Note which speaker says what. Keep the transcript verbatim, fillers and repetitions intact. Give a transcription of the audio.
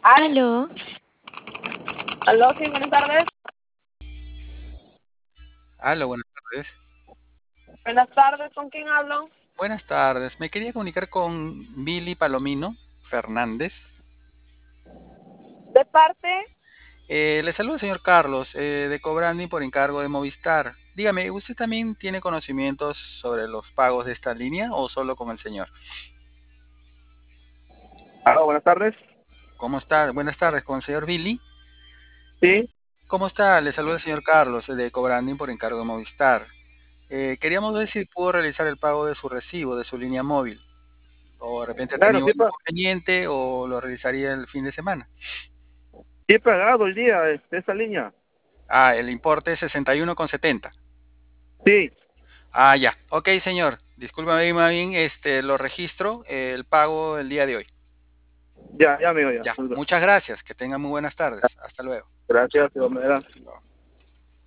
Speaker 1: Aló,
Speaker 2: Aló, sí, buenas tardes.
Speaker 3: Aló, buenas tardes.
Speaker 2: Buenas tardes, ¿con quién hablo?
Speaker 3: Buenas tardes. Me quería comunicar con Billy Palomino Fernández.
Speaker 2: De parte,
Speaker 3: Eh, le saluda el señor Carlos, eh, de Cobranding por encargo de Movistar. Dígame, ¿usted también tiene conocimientos sobre los pagos de esta línea o solo con el señor?
Speaker 4: Aló, buenas tardes.
Speaker 3: ¿Cómo está? Buenas tardes, con el señor Billy.
Speaker 4: Sí,
Speaker 3: ¿Cómo está? Le saluda el señor Carlos, eh, de Cobranding por encargo de Movistar. Eh, queríamos ver si pudo realizar el pago de su recibo, de su línea móvil. O de repente ha
Speaker 4: claro,
Speaker 3: tenido
Speaker 4: sí,
Speaker 3: un
Speaker 4: pa-
Speaker 3: inconveniente o lo realizaría el fin de semana.
Speaker 4: sí he pagado el día de esa línea.
Speaker 3: Ah, el importe es sesenta y uno con setenta.
Speaker 4: Sí,
Speaker 3: Ah, ya. Ok, señor. Discúlpame, más bien, este, lo registro, eh, el pago el día de hoy.
Speaker 4: ya, ya, amigo, ya.
Speaker 3: Ya. Muchas gracias. Que tengan muy buenas tardes. Hasta luego.
Speaker 4: Gracias, Dios me da.
Speaker 3: Hasta luego.